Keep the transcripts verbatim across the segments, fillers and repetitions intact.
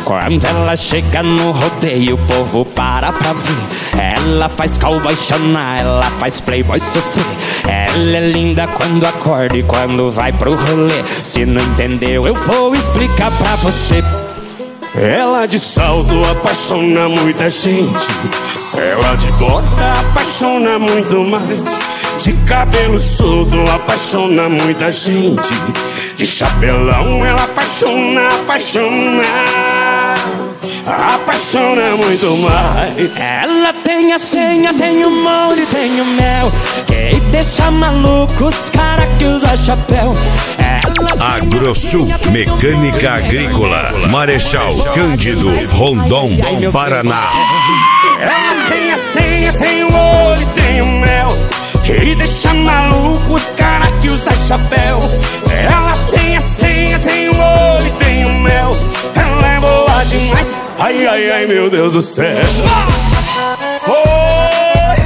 Quando ela chega no rodeio, o povo para pra ver. Ela faz cowboy chorar, ela faz playboy sofrer. Ela é linda quando acorda e quando vai pro rolê. Se não entendeu, eu vou explicar pra você. Ela de salto apaixona muita gente. Ela de bota apaixona muito mais. De cabelo solto apaixona muita gente. De chapelão ela apaixona, apaixona, apaixona muito mais. Ela tem a senha, tem o molho, tem o mel, que deixa maluco os cara que usa chapéu. Agrosul Mecânica Agrícola, Marechal Cândido, Rondon, Paraná. Ela tem a senha, tem o olho, tem o mel, que deixa maluco os cara que usa chapéu. Ela tem a senha, tem o olho, tem o mel, ela é boa demais. Ai, ai, ai, meu Deus do céu. Oi!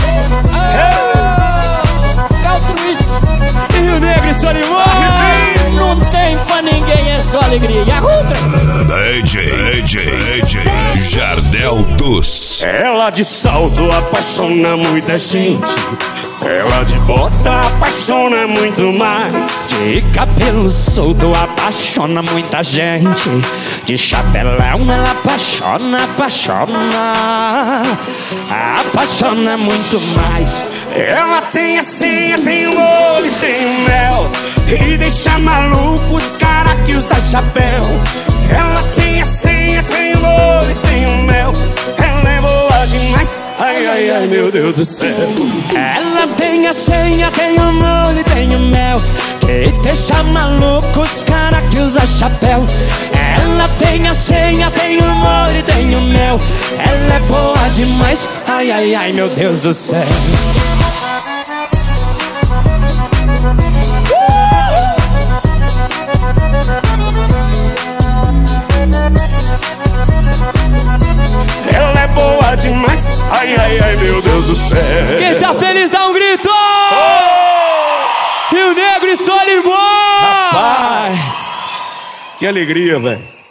E o Negro e Solimão, não tem pra ninguém, é só alegria. E a outra? D J, D J, D J Jardel dos. Ela de salto apaixona muita gente. Ela de bota apaixona muito mais. De cabelo solto apaixona muita gente. De chapelão ela apaixona, apaixona, apaixona muito mais. Ela tem a senha, tem o olho, tem o mel, e deixa maluco os cara que usa chapéu. Ela tem a senha, tem o olho, tem o mel, ela é boa demais. Ai, ai, ai, meu Deus do céu. Ela tem a senha, tem o molho, tem o mel, que deixa maluco os cara que usa chapéu. Ela tem a senha, tem o molho, tem o mel, ela é boa demais. Ai, ai, ai, meu Deus do céu. Ela é boa demais. Ai, ai, ai, meu Deus do céu. Quem tá feliz dá um grito. Oh! Rio Negro e Solimão. Rapaz, que alegria, velho.